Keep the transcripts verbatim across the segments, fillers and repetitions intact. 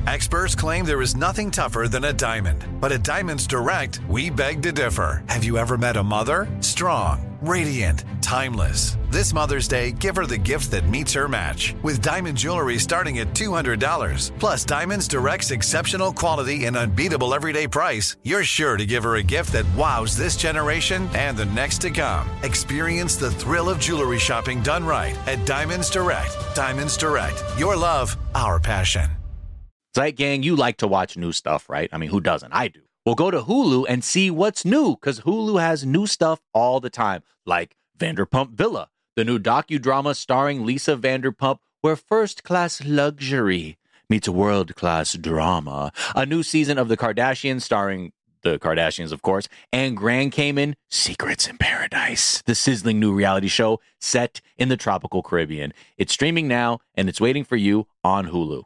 Experts claim there is nothing tougher than a diamond. But at Diamonds Direct, we beg to differ. Have you ever met a mother? Strong, radiant, timeless. This Mother's Day, give her the gift that meets her match. With diamond jewelry starting at two hundred dollars. Plus Diamonds Direct's exceptional quality and unbeatable everyday price, you're sure to give her a gift that wows this generation and the next to come. Experience the thrill of jewelry shopping done right at Diamonds Direct. Diamonds Direct. Your love, our passion. Zeit Gang, you like to watch new stuff, right? I mean, who doesn't? I do. Well, go to Hulu and see what's new, because Hulu has new stuff all the time, like Vanderpump Villa, the new docudrama starring Lisa Vanderpump, where first-class luxury meets world-class drama. A new season of The Kardashians starring the Kardashians, of course, and Grand Cayman, Secrets in Paradise, the sizzling new reality show set in the tropical Caribbean. It's streaming now, and it's waiting for you on Hulu.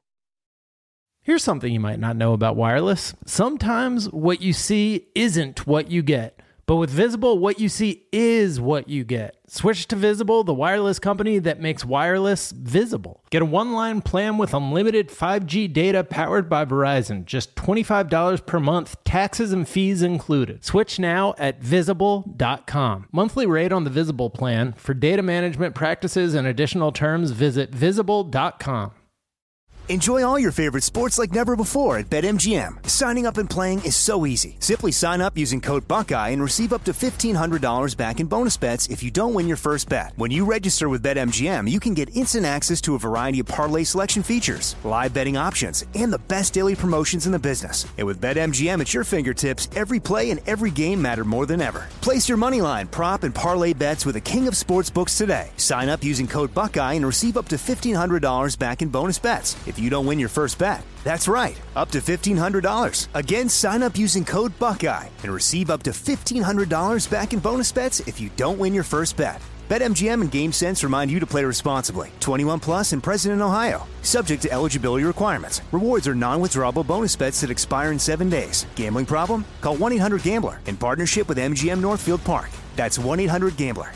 Here's something you might not know about wireless. Sometimes what you see isn't what you get. But with Visible, what you see is what you get. Switch to Visible, the wireless company that makes wireless visible. Get a one-line plan with unlimited five G data powered by Verizon. Just twenty-five dollars per month, taxes and fees included. Switch now at visible dot com. Monthly rate on the Visible plan. For data management practices and additional terms, visit visible dot com. Enjoy all your favorite sports like never before at BetMGM. Signing up and playing is so easy. Simply sign up using code Buckeye and receive up to fifteen hundred dollars back in bonus bets if you don't win your first bet. When you register with BetMGM, you can get instant access to a variety of parlay selection features, live betting options, and the best daily promotions in the business. And with BetMGM at your fingertips, every play and every game matter more than ever. Place your moneyline, prop, and parlay bets with the king of sportsbooks today. Sign up using code Buckeye and receive up to fifteen hundred dollars back in bonus bets if you don't win your first bet. That's right, up to fifteen hundred dollars. Again, sign up using code Buckeye and receive up to fifteen hundred dollars back in bonus bets if you don't win your first bet. BetMGM and GameSense remind you to play responsibly. twenty-one plus and present in Ohio. Subject to eligibility requirements. Rewards are non-withdrawable bonus bets that expire in seven days. Gambling problem? Call one eight hundred gambler in partnership with M G M Northfield Park. That's one eight hundred gambler.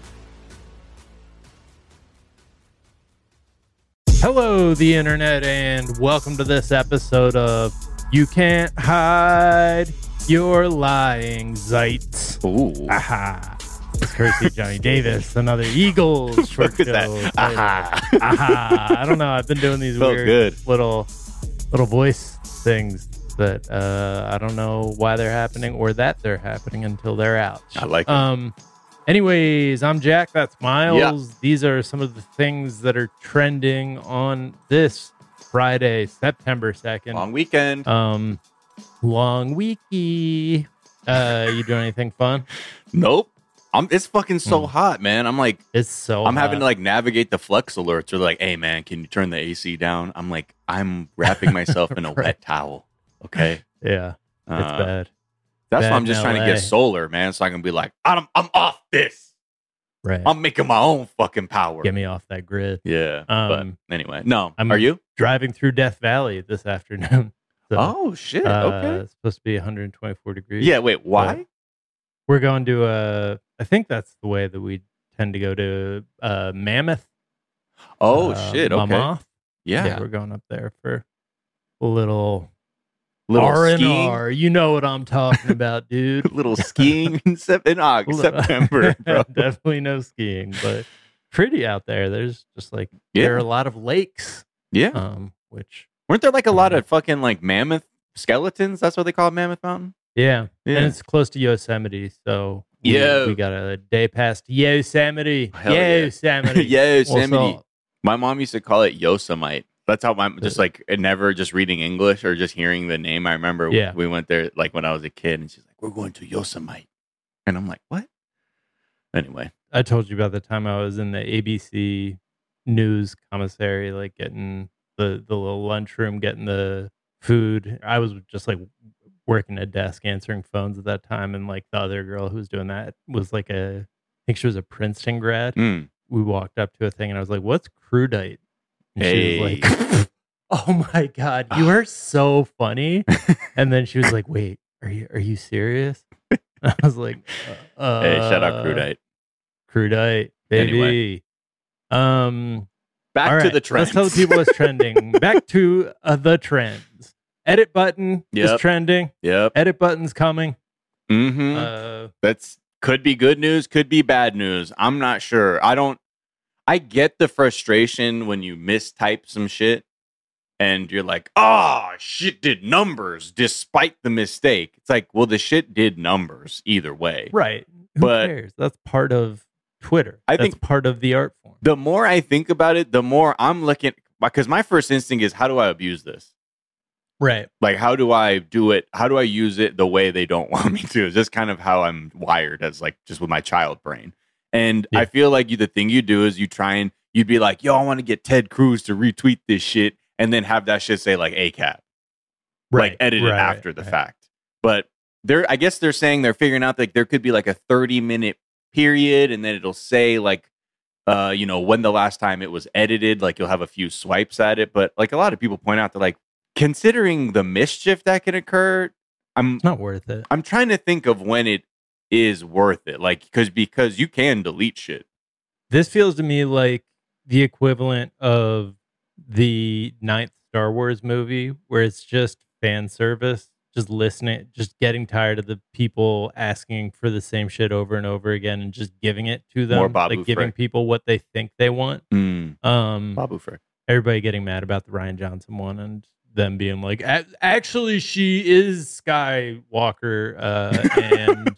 Hello, the internet, and welcome to this episode of You Can't Hide Your Lying Zeitz. Ooh. Aha. It's courtesy of Johnny Davis, another Eagles short show. Aha. Aha. I don't know. I've been doing these Felt weird good. little little voice things that uh, I don't know why they're happening or that they're happening until they're out. I like it. Um, Anyways, I'm Jack. That's Miles. Yeah. These are some of the things that are trending on this Friday, September second. Long weekend. Um, long weeky. Uh, you doing anything fun? Nope. I'm. It's fucking so Mm. hot, man. I'm like, It's so I'm hot. having to like navigate the flex alerts. They're like, hey, man, can you turn the A C down? I'm like, I'm wrapping myself in a Right. wet towel. Okay. Yeah, it's Uh, bad. That's Bad why I'm just in trying to L A. get solar, man. So I can be like, I'm, I'm off this. Right. I'm making my own fucking power. Get me off that grid. Yeah. Um, but anyway, no. I'm Are you? Driving through Death Valley this afternoon. So, Oh shit. uh, Okay. It's supposed to be one hundred twenty-four degrees. Yeah. Wait. Why? We're going to uh I think that's the way that we tend to go to uh Mammoth. Oh uh, shit. Okay. Mammoth. Yeah. we're going up there for a little Little R and skiing. R. You know what I'm talking about, dude. Little skiing in, sep- in August, September, bro. Definitely no skiing, but pretty out there. There's just like Yeah. there are a lot of lakes. Yeah. Um, which Weren't there like a lot of fucking like mammoth skeletons? That's what they call Mammoth Mountain. yeah, Yeah. and it's close to Yosemite, so we, Yo. we got a day past Yosemite. Hell yeah. Yosemite. Yosemite. Also, My mom used to call it Yosemite. That's how my just like and never just reading English or just hearing the name. I remember Yeah. we went there like when I was a kid, and she's like, "We're going to Yosemite," and I'm like, "What?" Anyway, I told you about the time I was in the A B C news commissary, like getting the, the little lunchroom, getting the food. I was just like working a desk, answering phones at that time. And like the other girl who was doing that was like a, I think she was a Princeton grad. Mm. We walked up to a thing and I was like, what's crudite? And Hey. she was like, oh my God, you are so funny. And then she was like, wait, are you, are you serious? I was like, uh, Hey, shout out Crudite. Crudite, baby. Anyway. Um, Back All to right, the trends. let's tell people what's trending. Back to uh, the trends. Edit button Yep. is trending. Yep. Edit button's coming. Mm-hmm. Uh, That's could be good news, could be bad news. I'm not sure. I don't. I get the frustration when you mistype some shit and you're like, oh, shit did numbers despite the mistake. It's like, well, the shit did numbers either way. right. Who But- cares? That's part of Twitter. I That's think- part of the art form. The more I think about it, the more I'm looking, because my first instinct is, how do I abuse this? Right. Like, how do I do it? How do I use it the way they don't want me to? It's just kind of how I'm wired, as like just with my child brain. And Yeah. I feel like you, the thing you do is you try and you'd be like, yo, I want to get Ted Cruz to retweet this shit, and then have that shit say like A C A P, Right. like edited right, after right, the right. fact. But they're, I guess they're saying they're figuring out like there could be like a thirty minute period, and then it'll say like, uh, you know, when the last time it was edited. Like you'll have a few swipes at it, but like a lot of people point out that like, considering the mischief that can occur, I'm It's not worth it. I'm trying to think of when it is worth it. Like because because you can delete shit. This feels to me like the equivalent of the ninth Star Wars movie, where it's just fan service, just listening, just getting tired of the people asking for the same shit over and over again, and just giving it to them, More Babu like giving Frick. people what they think they want. Mm. Um, Babu Frick. everybody getting mad about the Ryan Johnson one, and them being like, "A- actually, she is Skywalker, uh, and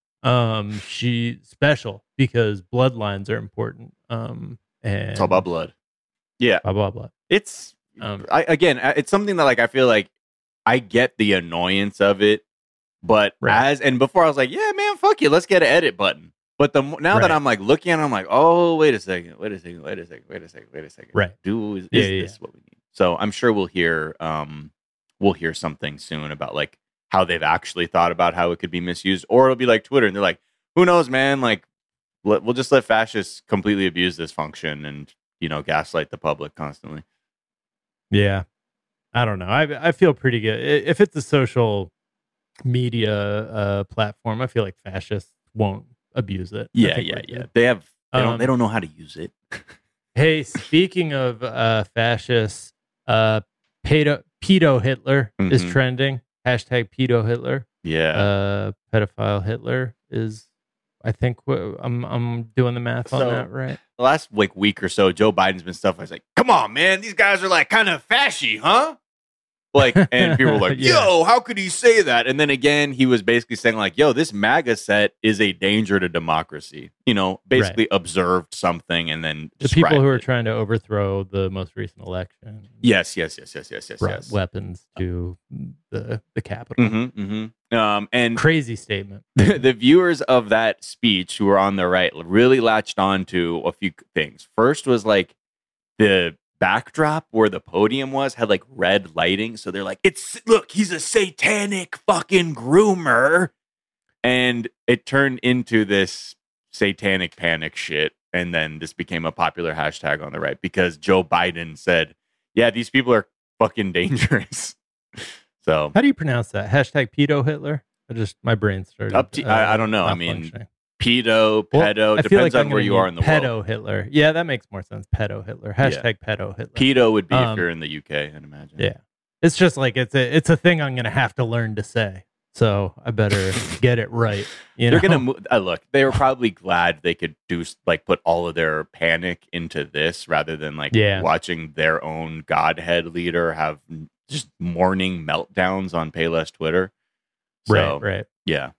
um, she special because bloodlines are important." Um, and It's all about blood. Yeah, blah blah blah. it's Um, I, again, I- it's something that like I feel like I get the annoyance of it, but Right. as and before I was like, yeah, man, fuck you, let's get an edit button. But the mo- now that Right. I'm like looking at it, I'm like, oh, wait a second, wait a second, wait a second, wait a second, wait a second. Right. Do is, Yeah, is yeah, this what we need? So I'm sure we'll hear um we'll hear something soon about like how they've actually thought about how it could be misused, or it'll be like Twitter and they're like, who knows, man? Like let, we'll just let fascists completely abuse this function and you know gaslight the public constantly. Yeah, I don't know. I I feel pretty good I- if it's a social media uh, platform. I feel like fascists won't abuse it. I Yeah, think yeah, we're yeah. good. They have they don't Um, they don't know how to use it. Hey, speaking of uh, fascists, uh, pedo, pedo Hitler is Mhm. trending. Hashtag pedo Hitler. Yeah. Uh, pedophile Hitler is. I think wh- I'm I'm doing the math on So- that right. the last like week or so, Joe Biden's been stuff. I was like, "Come on, man, these guys are like kind of fashy, huh?" Like, and people were like, Yeah. "Yo, how could he say that?" And then again, he was basically saying like, "Yo, this MAGA set is a danger to democracy." You know, basically observed something and then The people who described are it. trying to overthrow the most recent election. Yes, yes, yes, yes, yes, yes, brought yes. weapons to the the Capitol. Mm-hmm, mm-hmm. Um, and Crazy statement. the viewers of that speech who were on the right really latched on to a few things. First was like the backdrop where the podium was had like red lighting. So they're like, it's look, he's a satanic fucking groomer. And it turned into this satanic panic shit. And then this became a popular hashtag on the right because Joe Biden said, yeah, these people are fucking dangerous. So How do you pronounce that? Hashtag pedo Hitler? I just my brain started. Up to- I- I don't know. I malfunctioning. mean, pedo, Well, pedo, I feel depends like I'm on where gonna you need are in the pedo world. Hitler. Yeah, that makes more sense. Pedo Hitler. Hashtag pedo Hitler. Pedo would be if Um, you're in the U K, I'd imagine. Yeah. It's just like it's a it's a thing I'm gonna have to learn to say. So I better get it right. You They're know? gonna move. Uh, look, they were probably glad they could do s- like put all of their panic into this rather than like Yeah. watching their own godhead leader have n- just morning meltdowns on Payless Twitter. So, right, right. Yeah.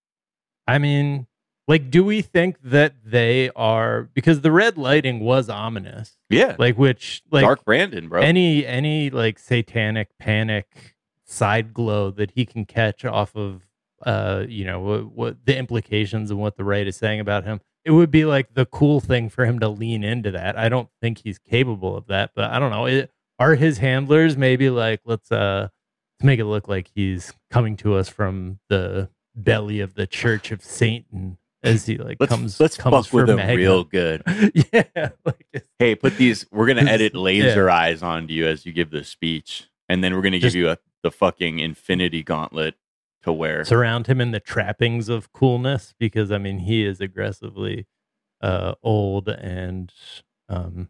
I mean, like, do we think that they are because the red lighting was ominous, Yeah. like which like Dark Brandon, bro. any any like satanic panic side glow that he can catch off of uh you know what, what the implications and what the right is saying about him, it would be like the cool thing for him to lean into that. I don't think he's capable of that, but I don't know. It, are his handlers maybe like let's uh let's make it look like he's coming to us from the belly of the Church of Satan as he like let's comes let's comes fuck with for him MAGA. real good. Yeah, like it's, Hey, put these. We're gonna This- edit yeah. laser eyes onto you as you give the speech, and then we're gonna Just- give you a, the fucking Infinity Gauntlet to wear. surround him in the trappings of coolness because I mean he is aggressively uh, old and um,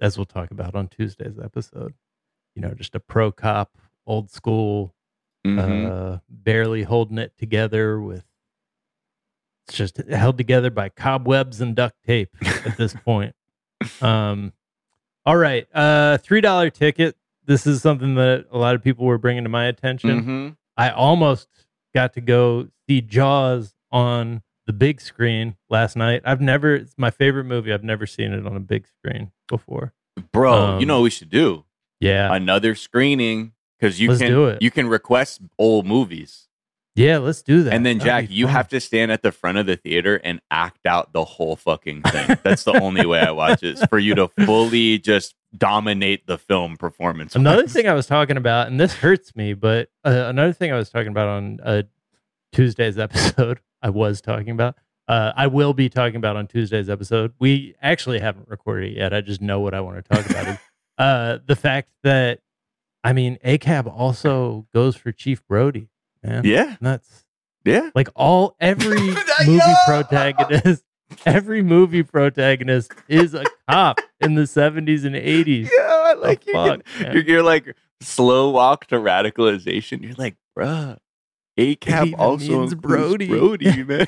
as we'll talk about on Tuesday's episode. You know, just a pro cop, old school, Mm-hmm. uh, barely holding it together with, it's just held together by cobwebs and duct tape at this point. Um, all right. Uh, three dollar ticket. This is something that a lot of people were bringing to my attention. Mm-hmm. I almost got to go see Jaws on the big screen last night. I've never, it's my favorite movie. I've never seen it on a big screen before. Bro, Um, you know what we should do? Yeah. Another screening, because you Let's can do it. you can request old movies. Yeah, let's do that. And then, That'd Jack, be you fun. have to stand at the front of the theater and act out the whole fucking thing. That's the only way I watch it, is for you to fully just dominate the film performance. Another thing I was talking about, and this hurts me, but uh, another thing I was talking about on uh, Tuesday's episode, I was talking about, uh, I will be talking about on Tuesday's episode. We actually haven't recorded it yet. I just know what I want to talk about. Is, uh, the fact that, I mean, A C A B also goes for Chief Brody, man. Yeah, And that's yeah. like all, every movie protagonist, every movie protagonist is a cop in the seventies and eighties. Yeah, I like The you. fuck, You're, man. you're like slow walk to radicalization. You're like, bruh, A C A B even also means includes Brody. Brody, man.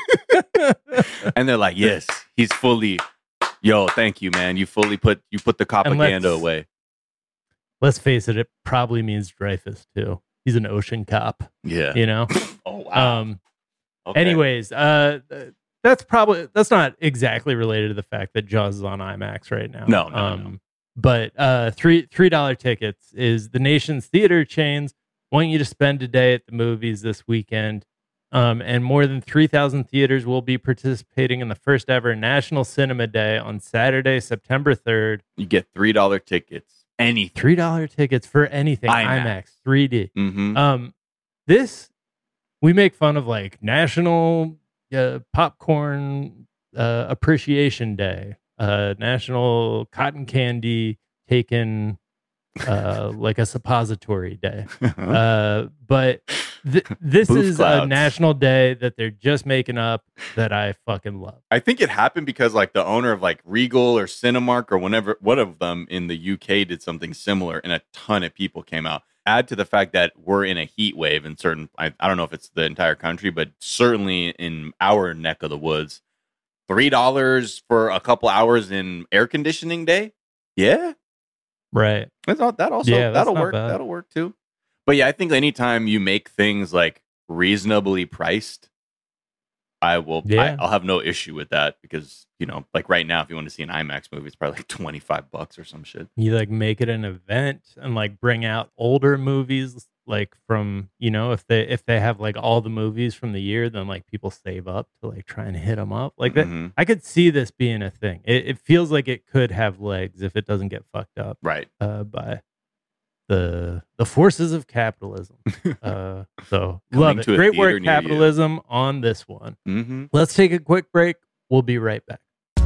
And they're like, yes, he's fully. Yo, thank you, man. You fully put you put the propaganda let's- away. Let's face it, it probably means Dreyfus too. He's an ocean cop, Yeah. you know? Oh wow. Um, Okay. anyways, uh, that's probably, that's not exactly related to the fact that Jaws is on IMAX right now. No, no, um, no. But uh, three three dollar tickets is the nation's theater chains want you to spend a day at the movies this weekend. Um, and more than three thousand theaters will be participating in the first ever National Cinema Day on Saturday, September third. You get three dollar tickets. Anything. three dollar tickets for anything IMAX. IMAX three D. Mm-hmm. Um, this, we make fun of like National uh, Popcorn uh, Appreciation Day, uh, National Cotton Candy Taken uh, like a suppository day. Uh, but th- this Boof is a clouds. national day that they're just making up that I fucking love. I think it happened because like the owner of like Regal or Cinemark or whenever one of them in the U K did something similar, and a ton of people came out. Add to the fact that we're in a heat wave in certain, I, I don't know if it's the entire country, but certainly in our neck of the woods, three dollars for a couple hours in air conditioning day. Yeah, Right. that's all, that also Yeah, that's that'll not work. bad. That'll work too. But yeah, I think anytime you make things like reasonably priced, I will. Yeah. I, I'll have no issue with that because you know, like right now, if you want to see an IMAX movie, it's probably like twenty five bucks or some shit. You like make it an event and like bring out older movies like from, you know, if they if they have like all the movies from the year, then like people save up to like try and hit them up like that. Mhm. I could see this being a thing. It, it feels like it could have legs if it doesn't get fucked up Right. uh, by the the forces of capitalism. Uh, so Coming love it. to a Great theater work, near you. capitalism, on this one. Mm-hmm. Let's take a quick break. We'll be right back.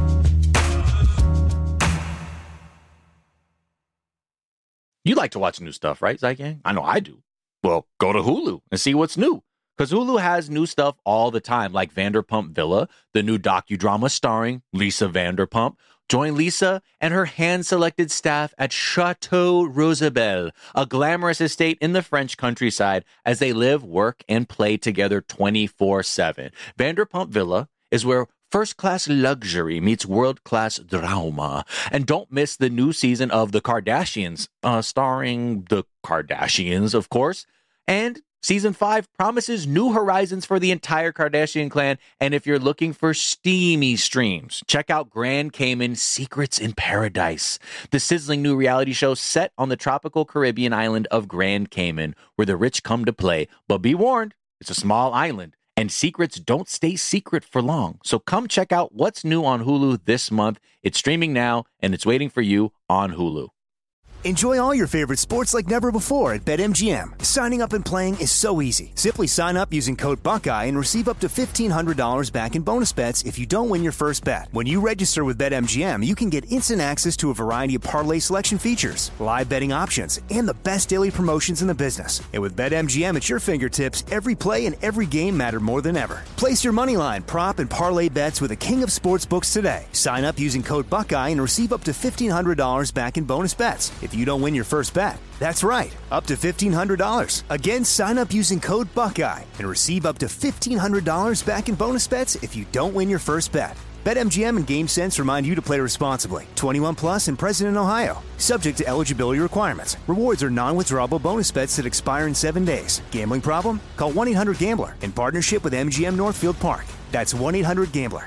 You like to watch new stuff, right, Zygang? I know I do. Well, go to Hulu and see what's new. Because Hulu has new stuff all the time, like Vanderpump Villa, the new docudrama starring Lisa Vanderpump. Join Lisa and her hand-selected staff at Chateau Rosabelle, a glamorous estate in the French countryside, as they live, work, and play together twenty-four seven. Vanderpump Villa is where first-class luxury meets world-class drama. And don't miss the new season of The Kardashians, uh, starring the Kardashians, of course. And season five promises new horizons for the entire Kardashian clan. And if you're looking for steamy streams, check out Grand Cayman Secrets in Paradise, the sizzling new reality show set on the tropical Caribbean island of Grand Cayman, where the rich come to play. But be warned, it's a small island, and secrets don't stay secret for long. So come check out what's new on Hulu this month. It's streaming now, and it's waiting for you on Hulu. Enjoy all your favorite sports like never before at BetMGM. Signing up and playing is so easy. Simply sign up using code Buckeye and receive up to fifteen hundred dollars back in bonus bets if you don't win your first bet. When you register with BetMGM, you can get instant access to a variety of parlay selection features, live betting options, and the best daily promotions in the business. And with BetMGM at your fingertips, every play and every game matter more than ever. Place your moneyline, prop, and parlay bets with the king of sportsbooks today. Sign up using code Buckeye and receive up to fifteen hundred dollars back in bonus bets if you don't win your first bet. That's right, up to fifteen hundred dollars. Again, sign up using code Buckeye and receive up to fifteen hundred dollars back in bonus bets if you don't win your first bet. BetMGM and GameSense remind you to play responsibly. twenty-one plus and present in Ohio. Subject to eligibility requirements. Rewards are non-withdrawable bonus bets that expire in seven days. Gambling problem? Call one eight hundred gambler in partnership with M G M Northfield Park. That's one eight hundred gambler.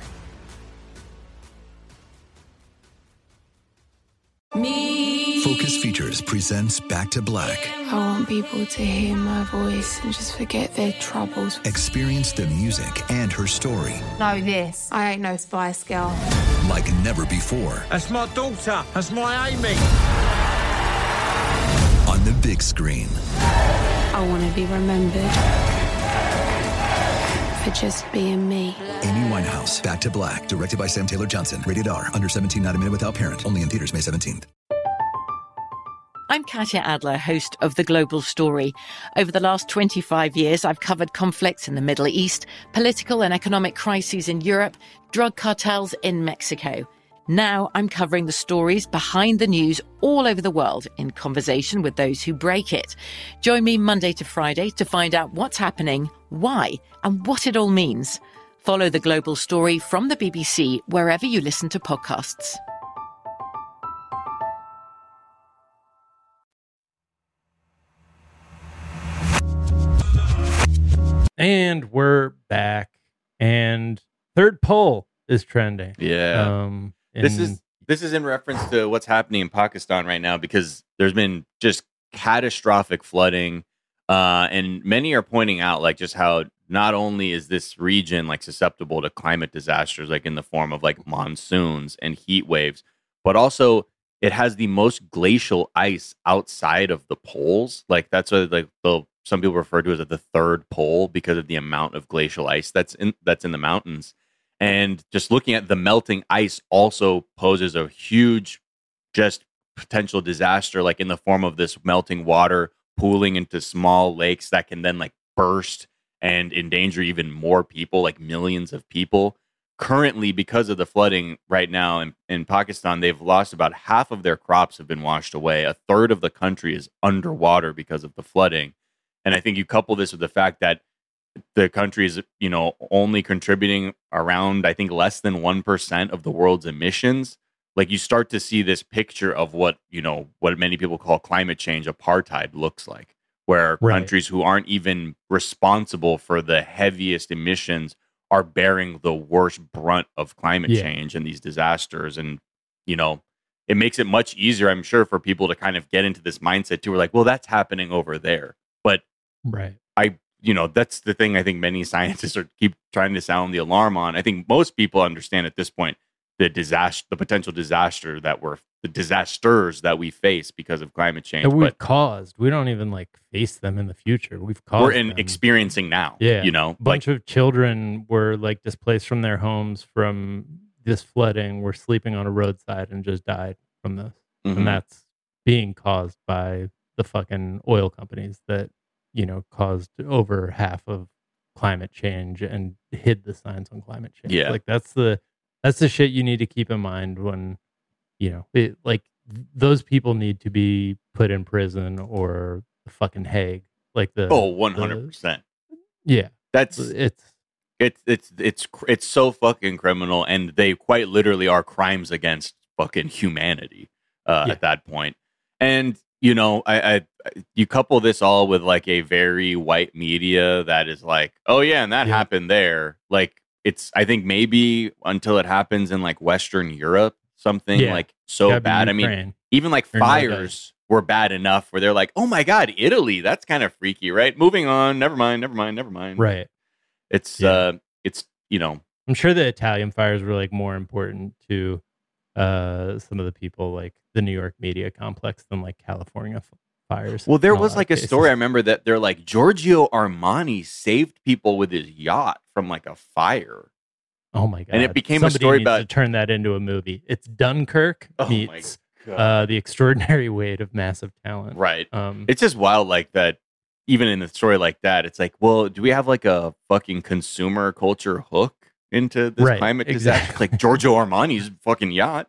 Me. Focus Features presents Back to Black. I want people to hear my voice and just forget their troubles. Experience the music and her story. Know this, I ain't no Spice Girl. Like never before. That's my daughter. That's my Amy. On the big screen. I want to be remembered for just being me. Amy Winehouse, Back to Black, directed by Sam Taylor Johnson. Rated R, under seventeen, not a minute without parent. Only in theaters May seventeenth. I'm Katya Adler, host of The Global Story. Over the last twenty-five years, I've covered conflicts in the Middle East, political and economic crises in Europe, drug cartels in Mexico. Now I'm covering the stories behind the news all over the world in conversation with those who break it. Join me Monday to Friday to find out what's happening, why, and what it all means. Follow The Global Story from the B B C wherever you listen to podcasts. And we're back. And third poll is trending. Yeah. Um, This in- is this is in reference to what's happening in Pakistan right now, because there's been just catastrophic flooding, uh, and many are pointing out like just how not only is this region like susceptible to climate disasters, like in the form of like monsoons and heat waves, but also it has the most glacial ice outside of the poles. Like that's what like the some people refer to as the third pole because of the amount of glacial ice that's in that's in the mountains. And just looking at the melting ice also poses a huge just potential disaster, like in the form of this melting water pooling into small lakes that can then like burst and endanger even more people, like millions of people. Currently, because of the flooding right now in, in Pakistan, they've lost about half of their crops have been washed away. A third of the country is underwater because of the flooding. And I think you couple this with the fact that the country is, you know, only contributing around, I think, less than one percent of the world's emissions. Like you start to see this picture of what, you know, what many people call climate change apartheid looks like, where Right. countries who aren't even responsible for the heaviest emissions are bearing the worst brunt of climate Yeah. change and these disasters. And, you know, it makes it much easier, I'm sure, for people to kind of get into this mindset too. We're like, well, that's happening over there. But right. I, you know, that's the thing I think many scientists are keep trying to sound the alarm on. I think most people understand at this point the disaster, the potential disaster that we're, the disasters that we face because of climate change. That we've But caused. We don't even like face them in the future. We've caused we're in them. experiencing now. Yeah. You know, A bunch of children were like displaced from their homes from this flooding, were sleeping on a roadside and just died from this. Mhm. And that's being caused by the fucking oil companies that, you know, caused over half of climate change and hid the signs on climate change. Yeah. Like that's the that's the shit you need to keep in mind when, you know, it, like th- those people need to be put in prison or the fucking Hague. Like the oh, one hundred percent. Yeah. That's It's it's it's it's cr- it's so fucking criminal, and they quite literally are crimes against fucking humanity uh, Yeah. at that point. And you know, I, I you couple this all with like a very white media that is like, oh yeah, and that Yeah. happened there. Like it's, I think maybe until it happens in like Western Europe, something Yeah. like so gotta be bad. I mean, Ukraine. even like Or no fires were bad enough where they're like, oh my god, Italy, that's kind of freaky, right? Moving on, never mind, never mind, never mind. Right. It's Yeah. uh, it's you know. I'm sure the Italian fires were like more important to uh, some of the people like the New York media complex than like California f- fires. Well, there in a was lot like of a story I cases. remember that they're like Giorgio Armani saved people with his yacht from like a fire. Oh my god! And it became a Somebody story needs about- to turn that into a movie. It's Dunkirk Oh my meets God. uh, the extraordinary weight of massive talent. Right. Um, It's just wild like that. Even in a story like that, it's like, well, do we have like a fucking consumer culture hook into this Right, climate disaster? exactly. Like Giorgio Armani's fucking yacht.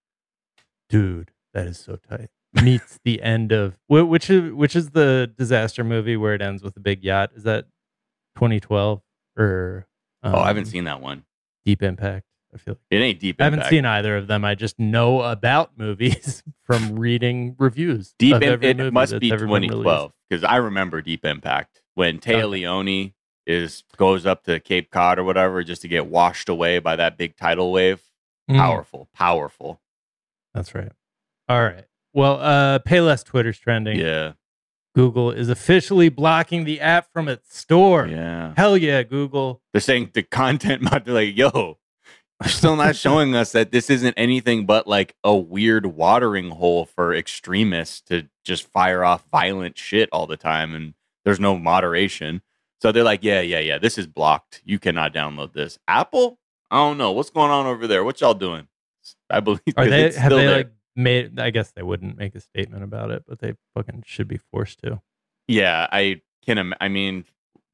dude, that is so tight. Meets the end of wh- which is which is the disaster movie where it ends with a big yacht. Is that twenty twelve or? Um, Oh, I haven't seen that one. Deep Impact. I feel like It ain't Deep I haven't Impact. seen either of them. I just know about movies from reading reviews. Deep of Im- every it movie must that's be ever been twenty released. twelve because I remember Deep Impact when Taya Okay. Leone is goes up to Cape Cod or whatever just to get washed away by that big tidal wave. Mm, Powerful, powerful. that's right. All right. Well, uh, Payless Twitter's trending. Yeah, Google is officially blocking the app from its store. yeah. Hell yeah, Google. They're saying the content mod. They're like, yo, they're still not showing us that this isn't anything but like a weird watering hole for extremists to just fire off violent shit all the time, and there's no moderation. So they're like, yeah, yeah, yeah, this is blocked. You cannot download this. Apple, I don't know what's going on over there. What y'all doing? I believe Are they it's have still they there. like made? I guess they wouldn't make a statement about it, but they fucking should be forced to. Yeah, I can. Im- I mean,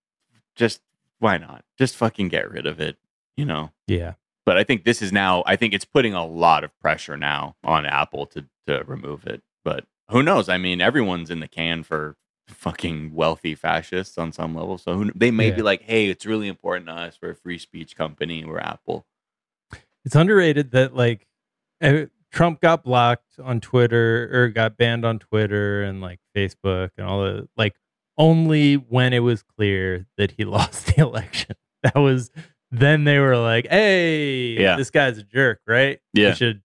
just why not? Just fucking get rid of it. You know. Yeah. But I think this is now, I think it's putting a lot of pressure now on Apple to, to remove it. But who knows? I mean, everyone's in the can for fucking wealthy fascists on some level. So who, they may Yeah. be like, hey, it's really important to us. We're a free speech company. We're Apple. It's underrated that like eh, Trump got blocked on Twitter or got banned on Twitter and like Facebook and all the like only when it was clear that he lost the election. That was then they were like, hey, Yeah. this guy's a jerk, right? We Yeah. should.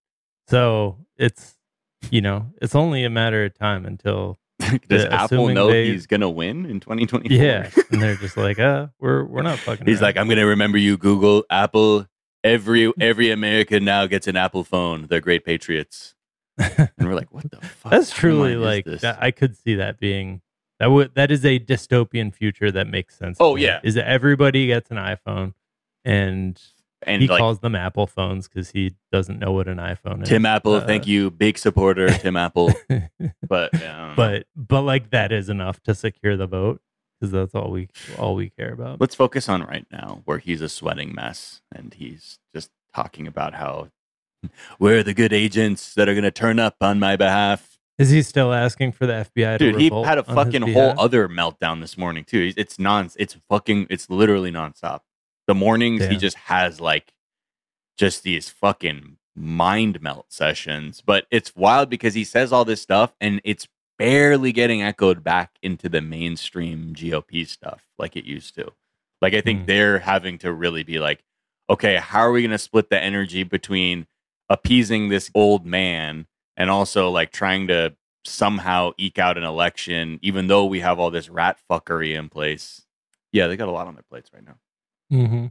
So it's you know it's only a matter of time until Does Yeah, Apple assuming know they- he's going to win in twenty twenty-four? yeah, and they're just like, uh, we're we're not fucking. He's around. like, I'm going to remember you, Google, Apple. Every every American now gets an Apple phone. They're great patriots. And we're like, what the fuck? That's timeline truly is like this? that, I could see that being that would that is a dystopian future that makes sense. to Oh, me. yeah. Is that everybody gets an iPhone and And he like, calls them Apple phones because he doesn't know what an iPhone is. Tim Apple, Uh, thank you. Big supporter, Tim Apple. But, yeah, I don't know. but but like that is enough to secure the vote because that's all we all we care about. let's focus on right now where he's a sweating mess and he's just talking about how we're the good agents that are going to turn up on my behalf. Is he still asking for the F B I to Dude, he revolt had a on his fucking whole behalf? other meltdown this morning too. It's non it's fucking it's literally nonstop. The mornings he Damn. just has like just these fucking mind melt sessions, but it's wild because he says all this stuff and it's barely getting echoed back into the mainstream G O P stuff like it used to. Like I think Hmm. they're having to really be like, okay, how are we going to split the energy between appeasing this old man and also like trying to somehow eke out an election, even though we have all this rat fuckery in place? Yeah, they got a lot on their plates right now. Mhm.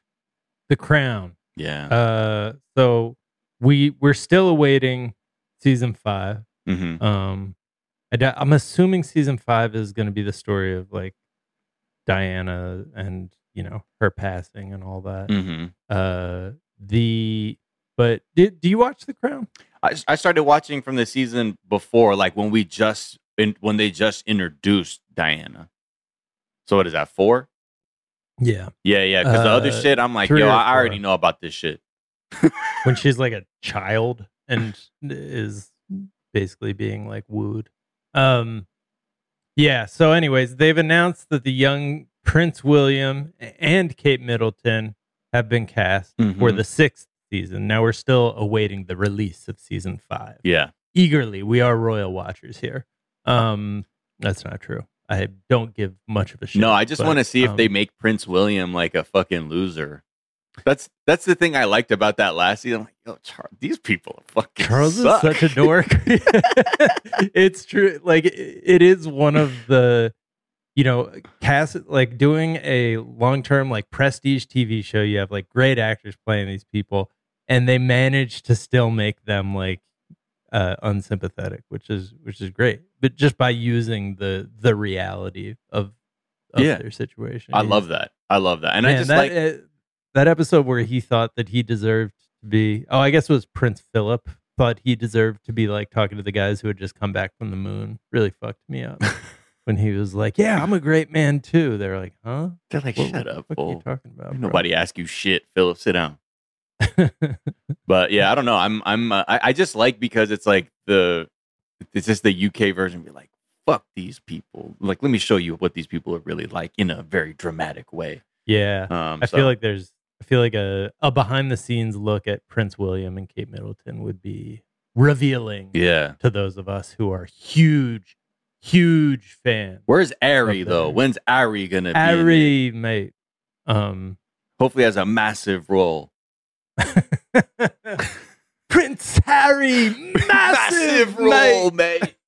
The Crown. Yeah. Uh, so we we're still awaiting season five. hmm Um, I d- I'm assuming season five is going to be the story of like Diana and you know her passing and all that. hmm Uh, the but did do you watch The Crown? I, I started watching from the season before, like when we just in, when they just introduced Diana. So what is that, four? Yeah, Yeah, yeah. Because the other Uh, shit, I'm like, three yo, or I already four. know about this shit. when she's like a child and is basically being like wooed. Um, yeah. So, anyways, they've announced that the young Prince William and Kate Middleton have been cast for Mhm. the sixth season. Now we're still awaiting the release of season five. Yeah. Eagerly, we are royal watchers here. Um, that's not true. I don't give much of a shit. No, I just but, want to see if um, they make Prince William like a fucking loser. That's that's the thing I liked about that last season. I'm like, yo, Charles, these people fucking Charles suck. is such a dork. It's true. Like it- it is one of the, you know, cast like doing a long term like prestige T V show. You have like great actors playing these people, and they managed to still make them like uh, unsympathetic, which is which is great. But just by using the the reality of, of Yeah. their situation. I You love know? that. I love that. And Man, I just that, like uh, that episode where he thought that he deserved to be. Oh, I guess it was Prince Philip thought he deserved to be like talking to the guys who had just come back from the moon. Really fucked me up when he was like, "Yeah, I'm a great man too." They're like, "Huh?" they're like, What- shut up, What are you fool. talking about? bro?" Nobody ask you shit, Philip. Sit down. But yeah, I don't know. I'm I'm uh, I, I just like because it's like the it's just the U K version. Be like, fuck these people. Like, let me show you what these people are really like in a very dramatic way. Yeah, Um, I so- feel like there's. I feel like a, a behind the scenes look at Prince William and Kate Middleton would be revealing yeah. to those of us who are huge, huge fans. Where's Ari Up though? there. When's Ari gonna be? in it? Ari, mate. Um, Hopefully, has a massive role. Prince Harry, massive, role, mate. mate.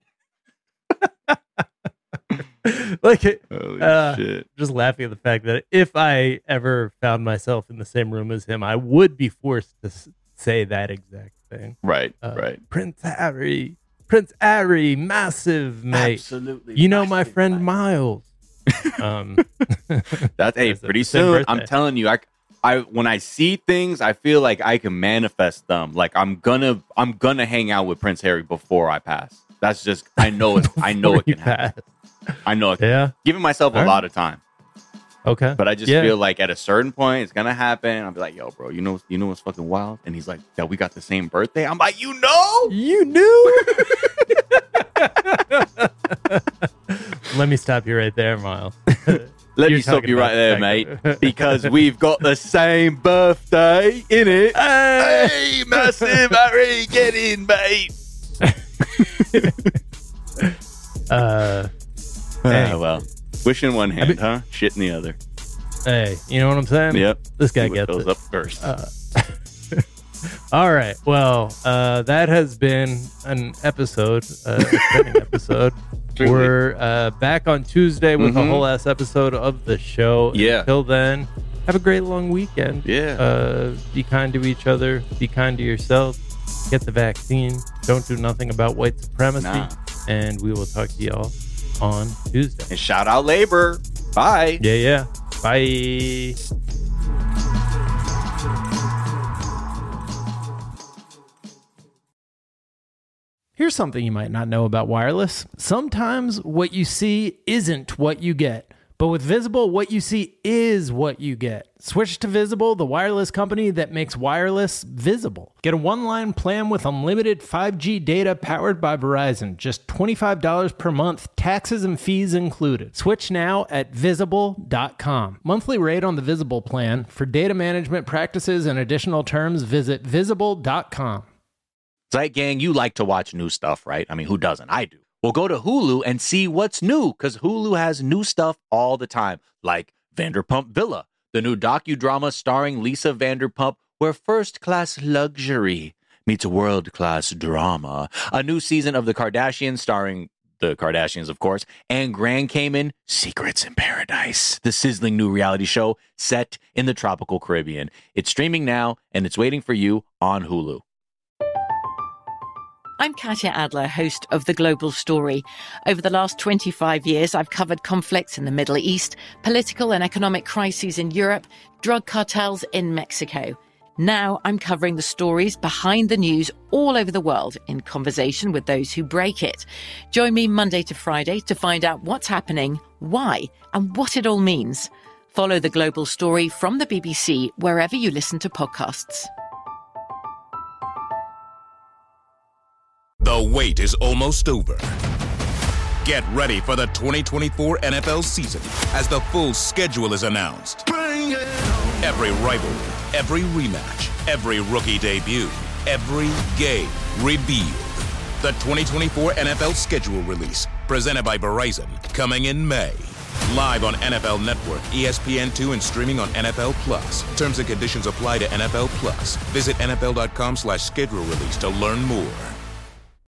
Like it. Holy Uh, shit! Just laughing at the fact that if I ever found myself in the same room as him, I would be forced to s- say that exact thing. Right, Uh, right. Prince Harry, Prince Harry, massive mate. Absolutely. You know my massive, friend mate. Miles. Um, That's hey, It's the pretty same soon. I'm birthday. telling you, I, I when I see things, I feel like I can manifest them. Like I'm gonna, I'm gonna hang out with Prince Harry before I pass. That's just, I know it. I know it before you can happen. pass. I know it. Can. Yeah. Giving myself a All right. lot of time, Okay. but I just Yeah. feel like at a certain point it's gonna happen. I'll be like, yo, bro, you know, you know what's fucking wild? And he's like, that we got the same birthday. I'm like, you know. You knew. Let me stop you right there, Miles. Let You're me stop talking you right about there, the fact mate, that- because we've got the same birthday in it. Hey, massive Harry, get in, mate. Uh, Ah, Hey. well, wish in one hand, mean- huh? Shit in the other. hey, you know what I'm saying? Yep. This guy See what gets goes it. up first. Uh, All right. Well, uh, that has been an episode, uh, a trending episode. Truly. We're uh, back on Tuesday with a Mhm. whole ass episode of the show. Yeah. Until then, have a great long weekend. Yeah. Uh, be kind to each other. Be kind to yourself. Get the vaccine. Don't do nothing about white supremacy. Nah. And we will talk to y'all on Tuesday. And shout out labor. Bye. Yeah, yeah. Bye. Here's something you might not know about wireless. Sometimes what you see isn't what you get. But with Visible, what you see is what you get. Switch to Visible, the wireless company that makes wireless visible. Get a one-line plan with unlimited five G data powered by Verizon. Just twenty-five dollars per month, taxes and fees included. Switch now at visible dot com. Monthly rate on the Visible plan. For data management practices and additional terms, visit visible dot com. Zeit Gang, you like to watch new stuff, right? I mean, who doesn't? I do. Well, go to Hulu and see what's new, because Hulu has new stuff all the time, like Vanderpump Villa, the new docudrama starring Lisa Vanderpump, where first-class luxury meets world-class drama. A new season of The Kardashians starring the Kardashians, of course, and Grand Cayman, Secrets in Paradise, the sizzling new reality show set in the tropical Caribbean. It's streaming now, and it's waiting for you on Hulu. I'm Katya Adler, host of The Global Story. Over the last twenty-five years, I've covered conflicts in the Middle East, political and economic crises in Europe, drug cartels in Mexico. Now I'm covering the stories behind the news all over the world in conversation with those who break it. Join me Monday to Friday to find out what's happening, why, and what it all means. Follow The Global Story from the B B C wherever you listen to podcasts. The wait is almost over. Get ready for the twenty twenty-four N F L season as the full schedule is announced. Every rivalry, every rematch, every rookie debut, every game revealed. The twenty twenty-four N F L schedule release, presented by Verizon, coming in May. Live on N F L Network, E S P N two, and streaming on N F L Plus. Terms and conditions apply to N F L Plus. Visit N F L dot com slash schedule release to learn more.